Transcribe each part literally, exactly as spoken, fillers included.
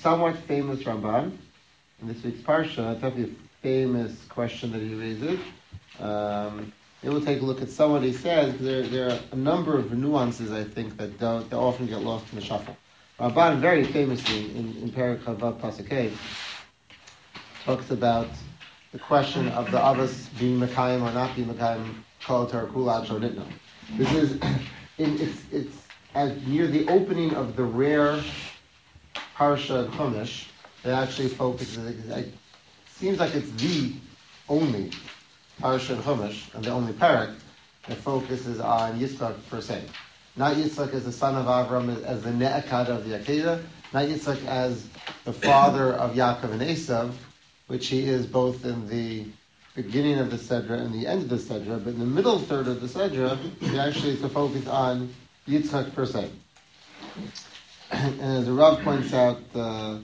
somewhat famous Ramban in this week's Parsha. It's definitely a famous question that he raises. Um, Maybe we'll take a look at some of what he says, because there, there are a number of nuances, I think, that don't, that often get lost in the shuffle. Ramban very famously, in, in Perek Chavav Pasuk Hey, talks about the question of the Avos being Mekayim or not being Mekayim, Kol Torah Kula Ad Nitno. This is, in, it's, it's as near the opening of the rare Parsha of Chumash, that actually focuses, it seems like it's the only Parsha and Chumash, and the only parak that focuses on Yitzchak per se. Not Yitzchak as the son of Avram, as the Ne'akad of the Akedah, not Yitzchak as the father of Yaakov and Esav, which he is both in the beginning of the Sedra and the end of the Sedra, but in the middle third of the Sedra, he actually is to focus on Yitzchak per se. And as the Rav points out, uh,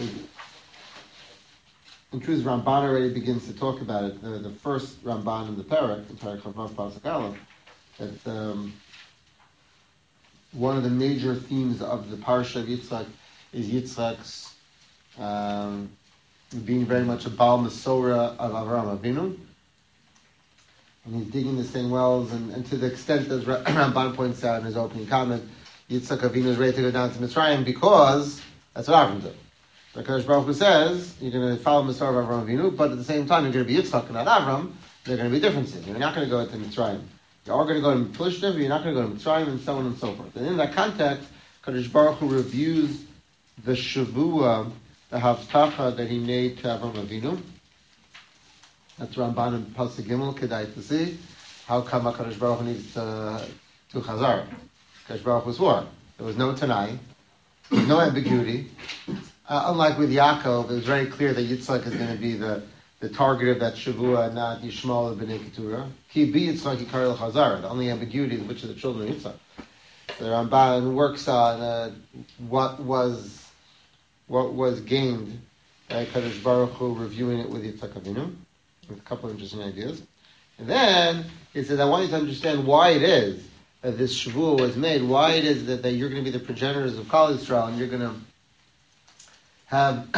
in truth, Ramban already begins to talk about it. The, the first Ramban in the Perek, the Perek Chavav Pasuk Aleph, that um, one of the major themes of the Parsha of Yitzchak is Yitzchak's um, being very much a Baal Masorah of Avraham Avinu, and he's digging the same wells, and, and to the extent as Ramban points out in his opening comment, Yitzchak Avinu is ready to go down to Mitzrayim because that's what Avram did. The Kadosh Baruch Hu says you're going to follow Masorah of Avraham Avinu, but at the same time you're going to be Yitzchak and not Avram. There are going to be differences. You're not going to go to Mitzrayim. You are going to go to Plishtim, but you're not going to go to Mitzrayim, and so on and so forth. And in that context, Kadosh Baruch Hu reviews the Shavua, the Havtacha that he made to Avraham Avinu. That's Ramban and Pasuk Gimel, Kedai to see how come Kadosh Baruch Hu needs to do Chazar. Kadosh Baruch Hu swore. There was no Tanai, there was no ambiguity. Uh, unlike with Yaakov, it was very clear that Yitzchak is going to be the, the target of that Shavua, not Yishmael of Bnei Keturah. Ki bi Yitzchak Yikar el-Chazar. The only ambiguity is which of the children of Yitzchak. The Ramban works on uh, what was what was gained by Kadosh Baruch Hu reviewing it with Yitzchak Avinu, with a couple of interesting ideas. And then he says, I want you to understand why it is that this Shavua was made, why it is that, that you're going to be the progenitors of Kol Yisrael, and you're going to have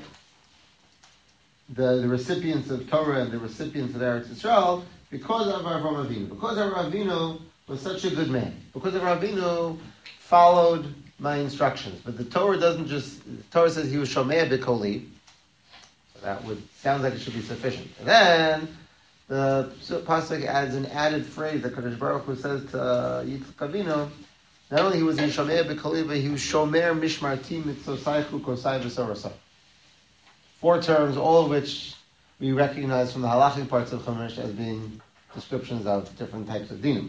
the, the recipients of Torah and the recipients of Eretz Yisrael because of Avraham Avinu. Because Avraham Avinu was such a good man. Because Avraham Avinu followed my instructions. But the Torah doesn't just, the Torah says he was Shomei B'Koli. So that would, sounds like it should be sufficient. And then the Pasuk adds an added phrase that Kadosh Baruch Hu says to uh, Yitzchak Avinu. Not only he was in Shomer B'Koli, but he was Shomer Mishmarti Mitzosaychu Kosai V'Sorasai. Four terms, all of which we recognize from the halachic parts of Chumash as being descriptions of different types of dinim.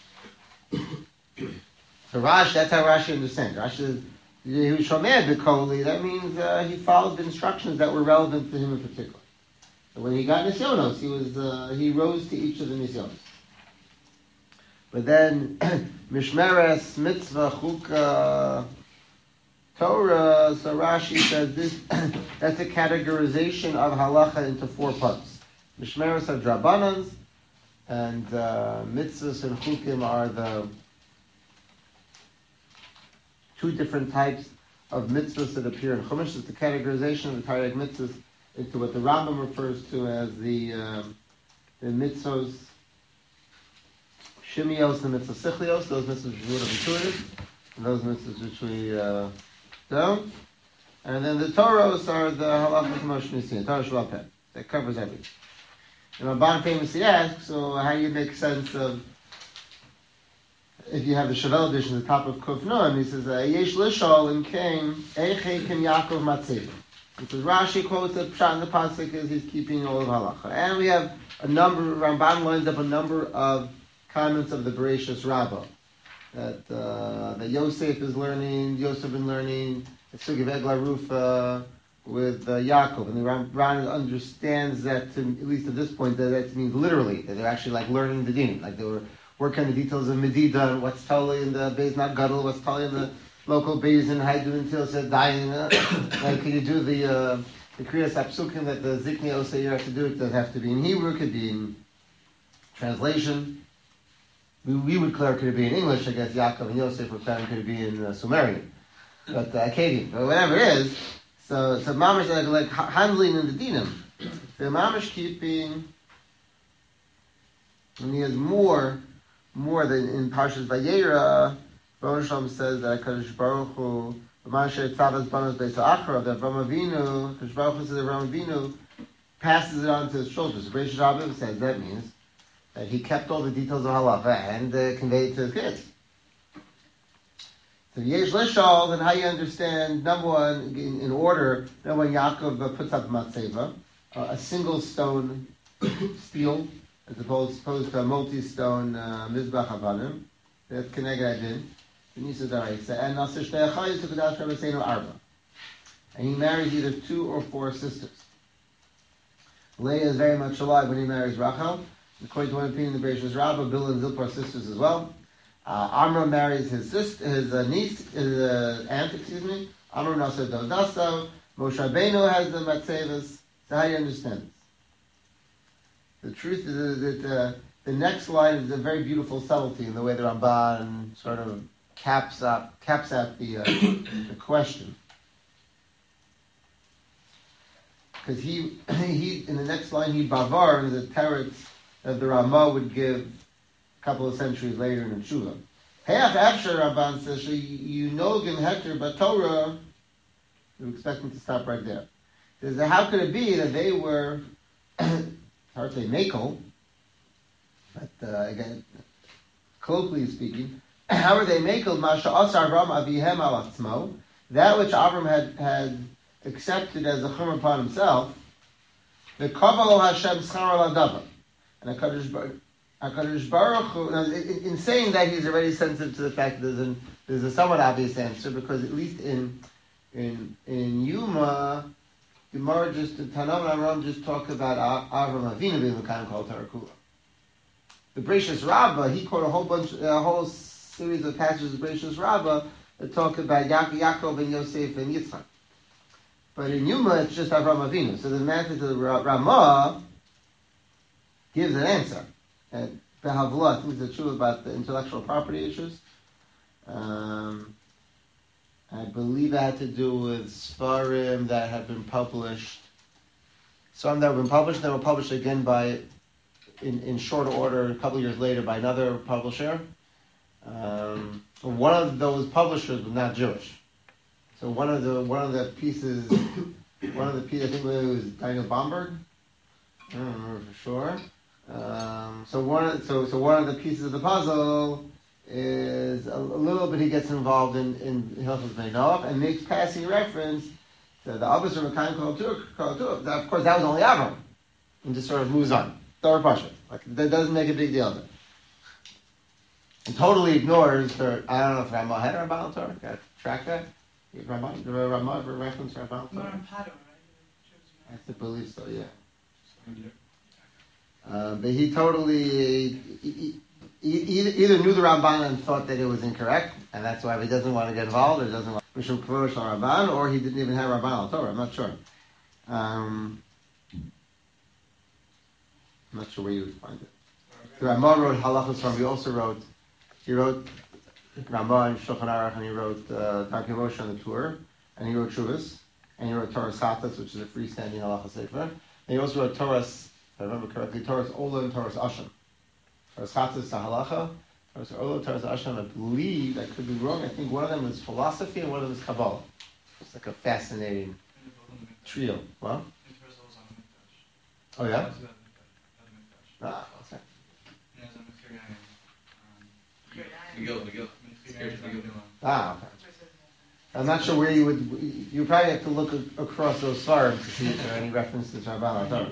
So Rashi, that's how Rashi understands. Rashi says he was Shomer B'Koli. That means uh, he followed the instructions that were relevant to him in particular. So when he got Nisyonos, he was uh, he rose to each of the Nisyonos. But then, Mishmeres, Mitzvah, Chukah, Torah, so Rashi says this, that's a categorization of halacha into four parts. Mishmeres are drabanans, and uh, mitzvahs and chukim are the two different types of mitzvahs that appear in Chumash. It's the categorization of the Taryag mitzvahs into what the Rambam refers to as the, uh, the mitzvahs, Shimios and mitzvah sichlios, those mitzvahs which we would have intuitive, and those mitzvahs which we uh, don't. And then the Toros are the halachas Moshe Nissi, Torah Sheba'al Peh. That covers everything. And Ramban famously asks, so how do you make sense of, if you have the Shavel edition, the top of Kuf Nun, he says, Yesh Lishol in Kain, Eichei Kim Yaakov Matzeh. Because Rashi quotes that Pshat in the Pasuk is he's keeping all of halacha. And we have a number, Ramban lines up a number of comments of the Bereshis Rabbah that uh, that Yosef is learning, Yosef been learning the Sug of Egla Rufa with uh, Yaakov, and the Ramban understands that to, at least at this point that that means literally that they're actually like learning the din, like they were working on the details of Medida and what's totally in the Beis Not Gadol, what's totally in the local Beis and how you do until said dying. Uh, like can you do the uh, the Kriyas Apsukim that the Zikni Oseir have to do? It doesn't have to be in Hebrew, it could be in translation. We, we would declare it could be in English. I guess Yaakov and Yosef were declaring it could be in uh, Sumerian, but uh, Akkadian, but whatever it is. So, so mamash like, like handling in the dinam. The mamash keeping, and he has more, more than in Parshas Vayera. Baruch Shalom says that Hakadosh Baruch Hu, Mamash Tzavas Banos Beis Achra, that Avraham Avinu, Hakadosh Baruch Hu says that Avraham Avinu passes it on to his children. So Beis Rabbi says that means that he kept all the details of halacha and uh, conveyed it to his kids. So Yesh Lishal, then how you understand, number one, in, in order, then when Yaakov uh, puts up Matzeva, uh, a single stone steel, as opposed, opposed to a multi-stone uh, Mizbach Avanim, that's Keneged Adin, Nisa Daraisa, and Nasir Shtei Achayis took it out from Eseinu Arba. And he marries either two or four sisters. Leah is very much alive when he marries Rachel. According to one opinion, the Bereishis Rabbah, Bill and Zilpah are sisters as well. Uh, Amram marries his sister, his uh, niece, his uh, aunt, excuse me. Amram Nasser Dodaso. Moshe Rabbeinu has the Matzevas. So how do you understand this? The truth is that uh, the next line is a very beautiful subtlety in the way the Ramban sort of caps up, caps out the, uh, the question. Because he, he, in the next line, he bavar, and the teretz that the Ramah would give a couple of centuries later in the Tshuva. Half after Ramban says, you know Gim Hector, but Torah, we expect him to stop right there. He says, how could it be that they were, hard to say makel, but uh, again, colloquially speaking, how are they makel? Masha Asar Avram Avihem al Atzmo, that which Avram had, had accepted as a chumrah upon himself, the Kavalo Hashem Schar al Adava. And HaKadosh Baruch, HaKadosh Baruch Hu, in, in saying that, he's already sensitive to the fact that there's, an, there's a somewhat obvious answer, because at least in in in Yuma, Gemara just, Tanam and Amram just talk about Avram Avinu being the kind of called Torah Kula. The Bereishis Rabbah, he quote a whole bunch, a whole series of passages of Bereishis Rabbah that talk about Yaakov, Yaakov and Yosef and Yitzchak. But in Yuma, it's just Avram Avinu. So the method of the Ramah gives an answer. And Behavla, I think it's true about the intellectual property issues. Um, I believe it had to do with Sfarim that have been published. Some that have been published, they were published again by, in, in short order, a couple of years later by another publisher. Um, one of those publishers was not Jewish. So one of the one of the pieces, one of the pieces, I think it was Daniel Bomberg. I don't remember for sure. Um, so one, of, so so one of the pieces of the puzzle is a, a little bit. He gets involved in in Hilchos Bnei Noach and makes passing reference to the Abbas from Mekayim Kol Turk. Of course, that was only Avram, and just sort of moves on. Torah Pasha, like that doesn't make a big deal of it. And totally ignores the. I don't know if Ramah had a Rabban Torah. Got to track that. Ramah, the Ramah reference Rabban Torah. I have to believe so. Yeah. Uh, but he totally he, he, he either knew the Ramban and thought that it was incorrect, and that's why he doesn't want to get involved, or doesn't want Mishum Kvosh Ramban, or he didn't even have Ramban al Torah. I'm not sure. Um, I'm not sure where you would find it. The Ramah wrote halachos from. He also wrote he wrote Ramah and Shulchan Aruch, and he wrote uh, Darkei Moshe on the Torah, and he wrote Shuvas, and he wrote Torah Satas, which is a freestanding halacha sefer. And he also wrote Torahs. If I remember correctly, Torah's Ola and Torah's Asham. Torah's Chatzis Halacha, Torah's Ola, Torah's Asham. I believe, I could be wrong, I think one of them is philosophy and one of them is Kabbalah. It's like a fascinating trio. What? Oh, yeah? Ah, what's that? Ah, okay. I'm not sure where you would, you probably have to look a- across those farms to see if there are any references to Rabban Torah.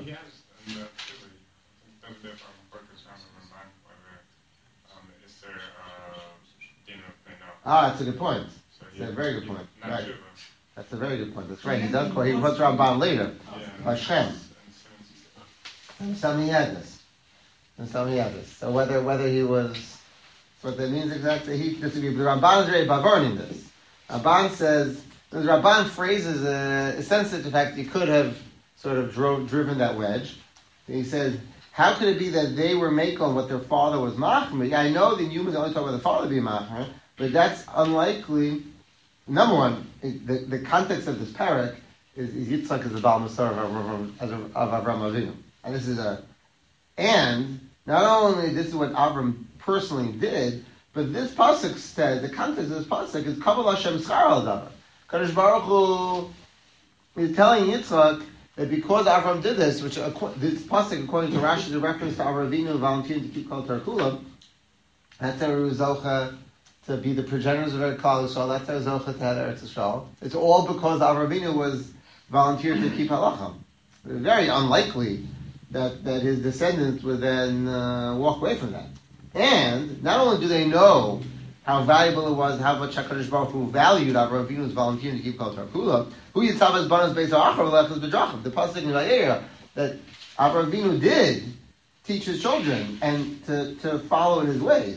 Ah, that's a good point. That's a very good point. Right. That's a very good point. That's right. He does quote, he puts Ramban later. Hashem. And some he had this. And some he had this. So whether whether he was, so what that means exactly, he disagrees. The Ramban is very Bavarn in this. Ramban says, the Ramban phrases a, a sensitive fact he could have sort of drove, driven that wedge. He says, how could it be that they were making what their father was machmer? Yeah, I know the humans only talk about the father being machmer, but that's unlikely. Number one, the, the context of this parak is, is Yitzchak is the Baal Masar of Avram, of Avram Avinu. And this is a, and not only this is what Avram personally did, but this pasuk said, the context of this pasuk is Kabbalah Hashem Schar al Davar. Kadosh Baruch Hu is telling Yitzchak that because Avram did this, which this pasuk, according to Rashi, is a reference to Avram Avinu volunteering to keep Kol Torah Kula, that's how Zocha to be the progenitors of Eretz Yisrael. That's how Zocha to have Eretz Yisrael. It's all because Avram Avinu was volunteered to keep Halacha. Very unlikely that, that his descendants would then uh, walk away from that. And not only do they know how valuable it was, how much HaKadosh Baruch Hu valued Avram Avinu's volunteering to keep Kol Torah Kula, Hu Yitzhav as Banas Beis Ha'achar V'lechas B'drachim. The pasuk in Vayera that Avram Avinu did teach his children and to, to follow in his ways.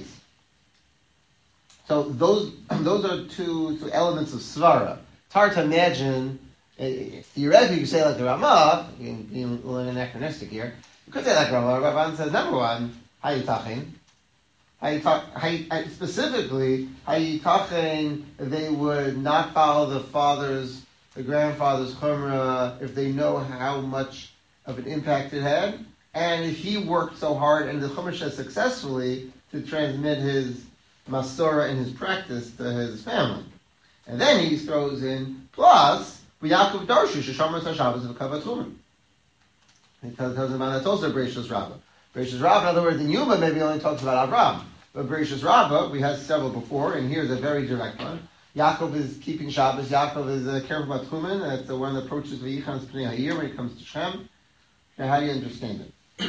So those those are two, two elements of svara. It's hard to imagine. Uh, theoretically, you could say like the Ramah, being a little anachronistic here. You could say like Ramah. Ramah says number one, Hayitachin. Hayitachin specifically, Hayitachin. They would not follow the father's, the grandfather's chumrah if they know how much of an impact it had, and if he worked so hard and the chumash says successfully to transmit his Masorah in his practice to his family. And then he throws in, plus, Yaakov Darshu, Sheshamar Tashavas of Kavat Chumen. He tells, tells him about that's also Bereshus Rabbah. Bereshus Rabbah, in other words, in Yuma maybe only talks about Avraham. But Bereshus Rabbah, we had several before, and here's a very direct one. Yaakov is keeping Shabbos. Yaakov is uh, careful about Chumen. That's the one that approaches V'yichan's Pnei Ha'ir when it comes to Shem. Now, how do you understand it?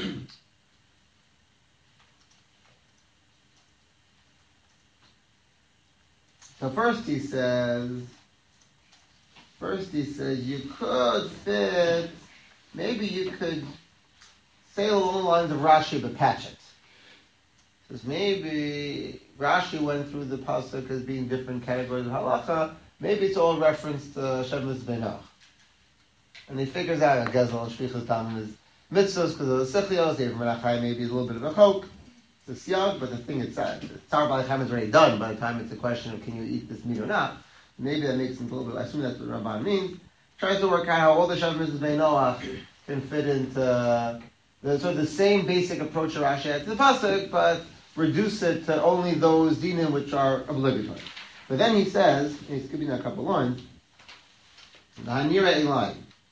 So first he says, first he says, you could fit, maybe you could say along the lines of Rashi, but patch it. Because maybe Rashi went through the pasuk as being different categories of halacha. Maybe it's all reference to Shemus Benoch. And he figures out, Gezel and Shvichas Tamim is mitzvahs because of the Sechlios, Eivim Menachai maybe is a little bit of a chok. It's a siyag, but the thing it's uh, Tzar Balei is already done by the time it's a question of can you eat this meat or not. Maybe that makes him a little bit, I assume that's what Ramban means. Tries to work out how all the Shem Mitzvahs Bnei Noach can fit into uh, the sort of the same basic approach that Rashi had to the pasuk, but reduce it to only those dinim which are obligatory. But then he says, and he's skipping a couple lines, Hanira Elai.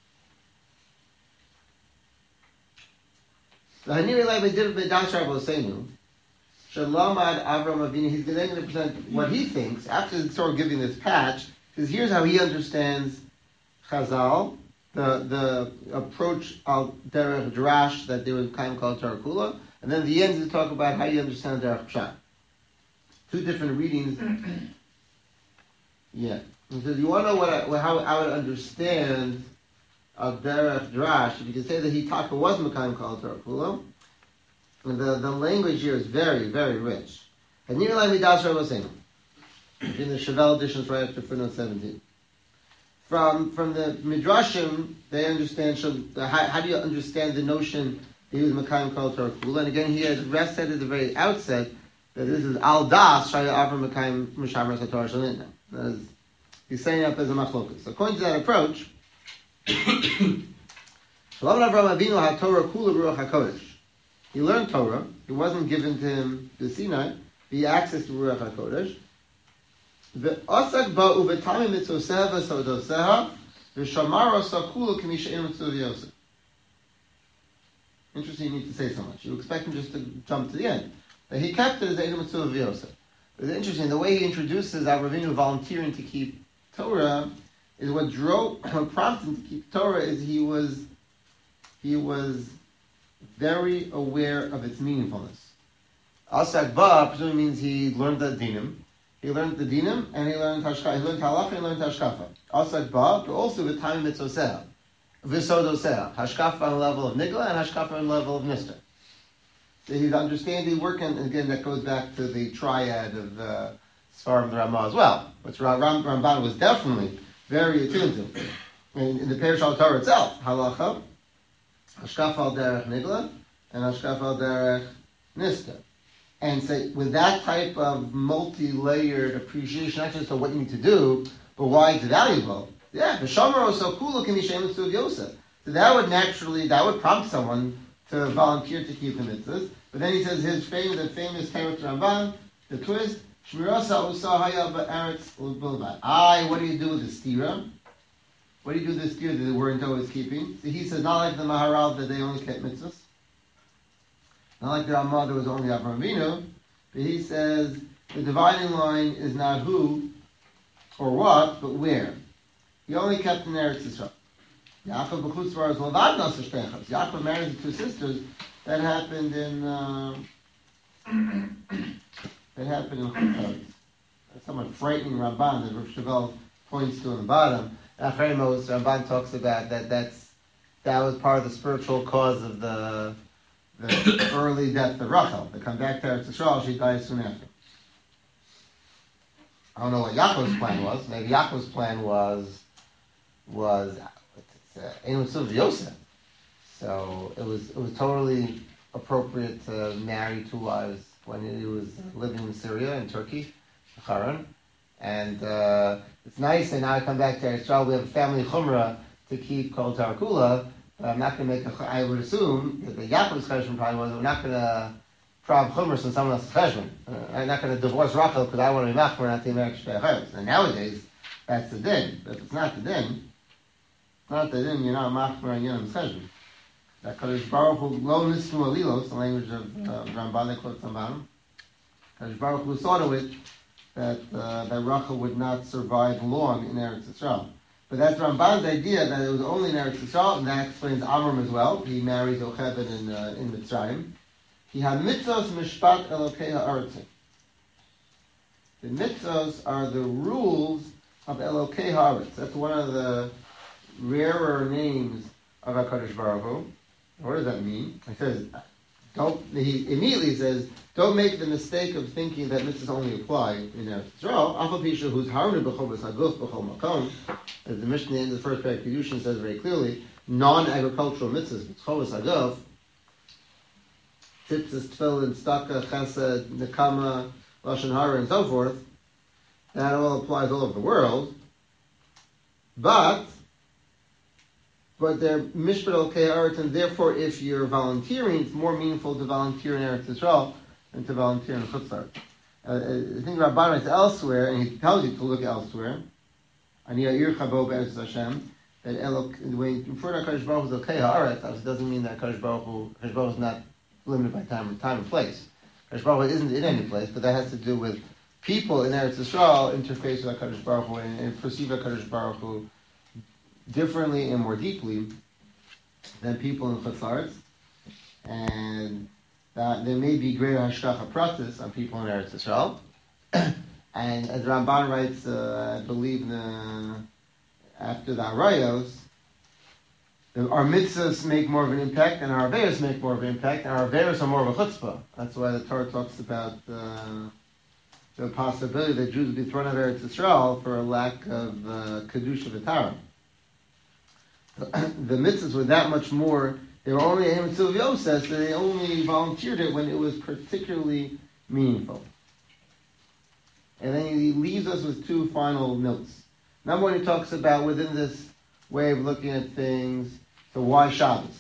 The Hanira Elai B'dir B'dash Rabbeinu. Shalamad Avram Avinu, he's going to present what he thinks, after sort of giving this patch, because here's how he understands Chazal, the the approach al derech drash that they would kind of call Torah Kula, and then the end to talk about how you understand derech pshat. Two different readings. Yeah. He says, you want to know what I, how I would understand al derech drash, if you could say that he taka was Mekayim called Torah Kula. And the, the language here is very, very rich. And you know, like Midas was saying, in the Chevelle editions right after footnote seventeen. From from the Midrashim, they understand, how, how do you understand the notion that he was Mekayim called Torah Kula? And again, he has said at the very outset that this is Al Das, Shaya Avram Mekayim Mishamar Satorah Shalina. He's saying that there's a machlokas. So according to that approach, Shalom Avram Avinu HaTorah Kula Ruach HaKodesh. He learned Torah. It wasn't given to him the Sinai. He access to Ruach HaKodesh. The Osak Ba'u V'Tami Mitzvoseh V'Sodoseha V'Shamar Osakula K'mi She'en Mitzvah Yosef. Interesting you need to say so much. You expect him just to jump to the end. But he kept it as Ein Mitzvah Yosef. It's interesting, the way he introduces Avram Avinu volunteering to keep Torah is what drove, what prompted him to keep Torah is he was, he was very aware of its meaningfulness. Asak Ba presumably means he learned the dinim. He learned the dinim and he learned hashkafa. He learned halacha and he learned hashkafa. Asak Ba, but also with time mitzvoseh, v'sodoseh, hashkafa on the level of nigla and hashkafa on the level of nister. So he's understanding, working, and again that goes back to the triad of uh, Sfarim the Ramah as well, which Ram, Ramban was definitely very attuned to. In, in the Perush al Torah itself, halacha, hashkafa al derech nigla, and hashkafa al derech nister. And so with that type of multi-layered appreciation, not just of what you need to do, but why it's valuable, Yeah, the Shomer so kula can be shemus to Yosef. So that would naturally, that would prompt someone to volunteer to keep the mitzvahs. But then he says his famous, the famous Teretz Ramban, the twist, Shmirasa Usahaya Ba'aretz Ulbilba. I, what do you do with the stira? What do you do with the stira that they weren't always keeping? So he says, not like the Maharal that they only kept mitzvahs. Not like the Ramah that was only Avraham Avinu. But he says, the dividing line is not who or what, but where. He only kept in Eretz Yisrael. Yaakov b'chutzvar is levad nasa shtechas. Yaakov married the two sisters. That happened in. Uh, that happened in Chutzpah. That's somewhat frightening Ramban that Rav Shavel points to on the bottom. Achreimos Ramban talks about that. That's that was part of the spiritual cause of the the early death of Rachel. They come back to Eretz Yisrael. She dies soon after. I don't know what Yaakov's plan was. Maybe Yaakov's plan was was. Anyone still Yosef. So it was it was totally appropriate to marry two wives when he was living in Syria and Turkey, Haran. And uh, it's nice, and now I come back to Israel, we have a family chumrah to keep Kol Tarakula, but I'm not going to make a, I would assume that the Yaakov's cheshbon probably was, we're not going to prob chumrah in someone else's cheshbon. Uh, I'm not going to divorce Rachel because I want to be machmer, not the American Shtei. And nowadays, that's the din. But if it's not the din, not the din, you're not machmer and you're in cheshbon. That Kadosh Baruch Hu lo nisnu alilos, the language of uh, Ramban that quotes on bottom. Kadosh Baruch Hu saw to it that uh, that Rachel would not survive long in Eretz Yisrael. But that's Ramban's idea that it was only in Eretz Yisrael, and that explains Amram as well. He marries Yocheved in uh, in Mitzrayim. He had mitzvos mishpat elokei ha'aretzim. The mitzvos are the rules of Elokei ha'aretz. That's one of the rarer names of HaKadosh Baruch Hu. What does that mean? He says, don't. He immediately says, don't make the mistake of thinking that mitzvahs only apply in Eretz Yisrael. Afal pisha who's harnu b'chovas haguf b'chol makom, as the Mishnah in the first parak Kedushin says very clearly, non-agricultural mitzvahs, b'chovas haguf, tzitzis, tefillin, tzedakah, chesed, nekama, lashon hara, and so forth. That all applies all over the world, but. But they're mishpat elokei ha'aretz, and therefore, if you're volunteering, it's more meaningful to volunteer in Eretz Yisrael than to volunteer in Chutz La'aretz. Uh, I think Rabban writes elsewhere, and he tells you to look elsewhere. Ani ha'ir chabo be'eretz Hashem. That elok, when you refer to Kadosh Baruch Hu as elokei ha'aretz, it doesn't mean that Kadosh Baruch Hu, Kadosh Baruch Hu is not limited by time, time and place. Kadosh Baruch Hu isn't in any place, but that has to do with people in Eretz Yisrael interface with Kadosh Baruch Hu and, and perceive Kadosh Baruch Hu differently and more deeply than people in Chutz La'aretz, and that there may be greater hashgacha pratis on people in Eretz Yisrael. And as Ramban writes, uh, I believe in the, after the Arayos, our mitzvahs make more of an impact, and our aveiros make more of an impact, and our aveiros are more of a chutzpah. That's why the Torah talks about uh, the possibility that Jews will be thrown out of Eretz Yisrael for a lack of uh, kedusha v'tara. The mitzvahs were that much more. They were only a mitzvah of Yosef, so they only volunteered it when it was particularly meaningful. And then he leaves us with two final notes. Number one, he talks about within this way of looking at things, so why Shabbos?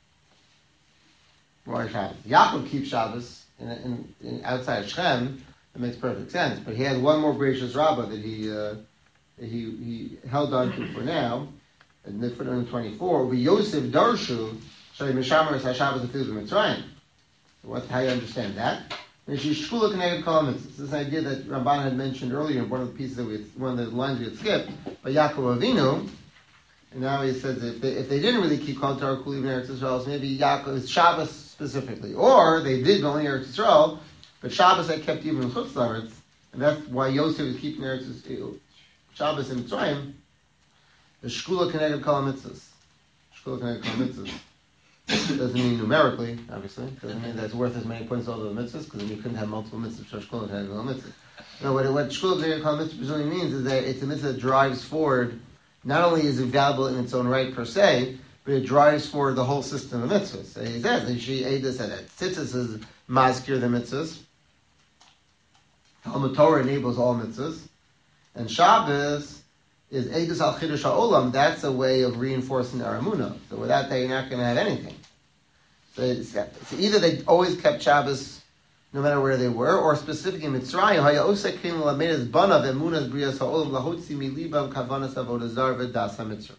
Why Shabbos? Yaakov keeps Shabbos in, in, in outside of Shechem. It makes perfect sense. But he had one more gracious rabbah that he uh, that he, he held on to for now. In footnote twenty-four, we Yosef Darshu Shay Mishamer Hashabbos and Fields of Mitzrayim. So what's how you understand that? This This idea that Ramban had mentioned earlier in one of the pieces that we had, one of the lines we had skipped, by Yaakov Avinu, and now he says that if they, if they didn't really keep Kol Torah Kuli in Eretz Yisrael, so maybe Yaakov Shabbos specifically, or they did only Eretz Yisrael, but Shabbos they kept even in Chutz La'aretz, and that's why Yosef is keeping Eretz Yisrael, Shabbos in Mitzrayim. The Shkula Keneged Kol Mitzvahs. Shkula Keneged Kol Mitzvahs. Doesn't mean numerically, obviously. Doesn't mean that's worth as many points as all the mitzvahs, because then you couldn't have multiple mitzvahs for Shkula Keneged Kol Mitzvahs. No, what, what Shkula Keneged Kol Mitzvahs really means is that it's a mitzvah that drives forward, not only is it valuable in its own right per se, but it drives forward the whole system of mitzvahs. So he says, and she Ada said that Tzitzis is mazkir the mitzvahs. Talmud Torah enables all mitzvahs. And Shabbos is Eidus al Chidush HaOlam. That's a way of reinforcing our emunah. So without that, you're not going to have anything. So, it's, so either they always kept Shabbos no matter where they were, or specifically Mitzrayim, Haya Osek Kim Lamedes Banav Emunas Brias HaOlam Lahotzi Milibam Kavanas Avodah Zarah V'Das HaMitzrah.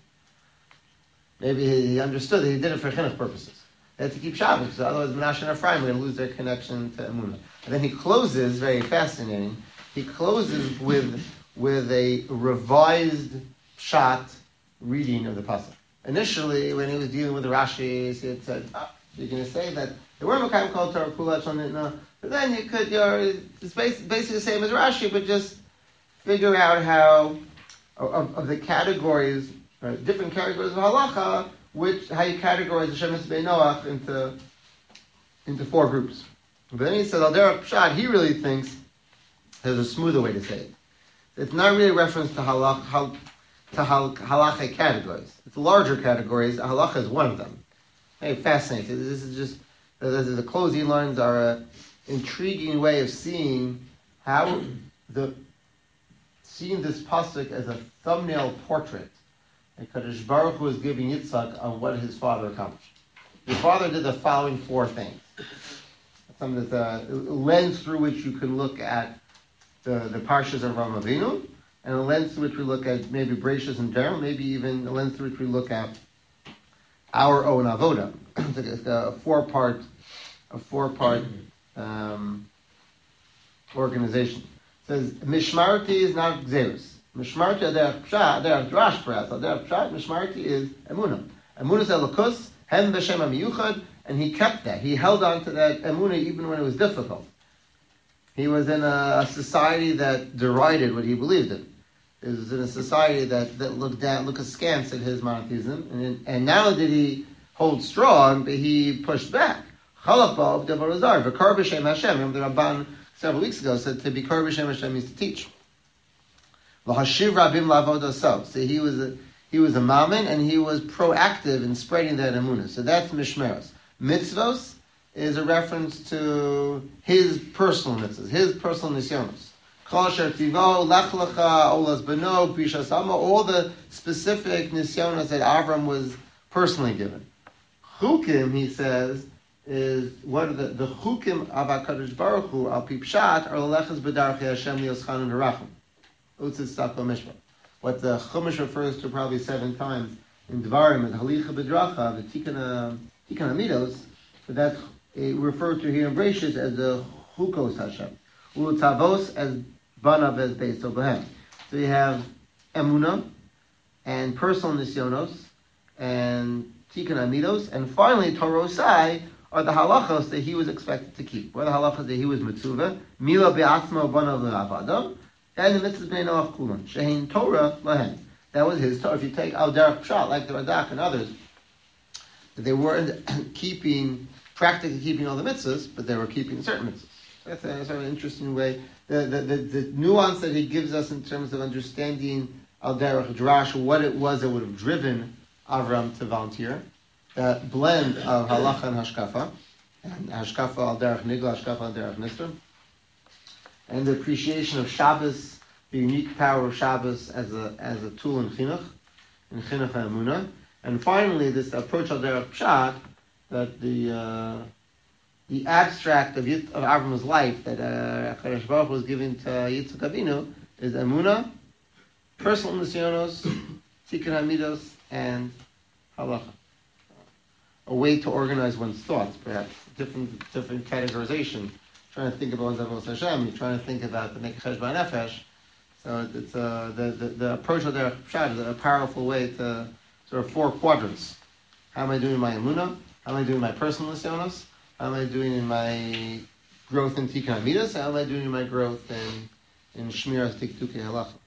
Maybe he understood that he did it for chinuch purposes. They had to keep Shabbos, because otherwise Menashe and Ephraim were going to lose their connection to emunah. And then he closes, very fascinating, he closes with with a revised pshat reading of the pasuk. Initially, when he was dealing with the Rashi, he had said, oh, you're going to say that there were Makayim called Torah Kulach on it, no. But then you could, you're, it's basically the same as Rashi, but just figure out how, of, of the categories, right, different categories of halacha, which, how you categorize the Shemes B'nai Noach into, into four groups. But then he said, Al Derech Pshat, he really thinks there's a smoother way to say it. It's not really a reference to halach, hal, to hal, halacha categories. It's larger categories. Halacha is one of them. Hey, fascinating. This is just, the, the closing lines are an intriguing way of seeing how the, seeing this pasuk as a thumbnail portrait. And Kadosh Baruch Hu is giving Yitzchak on what his father accomplished. His father did the following four things. Some of the lens through which you can look at the, the parshas of Avraham Avinu, and a lens through which we look at maybe Bereshis and Dera, maybe even a lens through which we look at our own avoda. It's a four-part, a four-part um, organization. It says Mishmarti is not Xeris. Mishmarti aderech pshat, aderech drash prat, aderech pshat. Mishmarti is emunah. Emunah is elokus, hem b'shem hamiyuchad, and he kept that. He held on to that emunah even when it was difficult. He was in a, a society that derided what he believed in. He was in a society that, that looked down, looked askance at his monotheism, and, and not only did he hold strong, but he pushed back. Chalach ba'ov devar azar, v'kar b'shem Hashem. Remember the Ramban several weeks ago said to be kar b'shem Hashem means to teach. L'hashiv rabim la'avodah so. So he was a, he was a mammon, and he was proactive in spreading that emunah. So that's mishmeros. Mitzvos is a reference to his personal mitzvahs, his personal nisyonos. Kol asher tivo, lech lecha, olas beno, pishas ama, all the specific nisyonos that Avram was personally given. Chukim, he says, is what are the, the chukim of HaKadosh Baruch Hu, al pi pshat, are lelechas b'darchei Hashem liyoschanu v'rachum. Utzis sako mishpat. What the Chumash refers to probably seven times in Dvarim, is halicha b'dracha, the tikkun amidos, but that's referred to here in Bereshis as the chukos Hashem. U'tavos as banav as beis obahem. So you have emunah, and personal nisyonos, and tikkun amidos, and finally torosai are the halachos that he was expected to keep. What are the halachos that he was mitzvah? Mila be'atzmo banav le'avadam, and the mitzvahs b'nei Noach kulan. Shehin Torah lahem. That was his Torah. If you take Al Derech Pshat, like the Radak and others, they weren't keeping, practically keeping all the mitzvahs, but they were keeping certain mitzvahs. That's a sort of interesting way. The, the, the, the nuance that he gives us in terms of understanding Al Derech Drash, what it was that would have driven Avram to volunteer, that blend of halacha and hashkafa, and hashkafa Al Derech Nigla, hashkafa Al Derech Nisra, and the appreciation of Shabbos, the unique power of Shabbos as a as a tool in chinuch, in chinuch ha'emunah. And finally, this approach al derech pshat, that the uh, the abstract of, Yit, of Avram's life that HaKadosh uh, Baruch Hu was giving to Yitzchak Avinu is emunah, personal nisyonos, tikkun hamidos, and halacha. A way to organize one's thoughts, perhaps different different categorization. Trying to think about one's avodas Hashem, you're trying to think about the nefesh b'nefesh. So it's uh, the, the the approach of derech pshat is a powerful way to sort of four quadrants. How am I doing in my emunah? How am I doing in my personal nisyonos? How am I doing in my growth in tikkun amidos? How am I doing in my growth in in shmiras tiktukei halacha?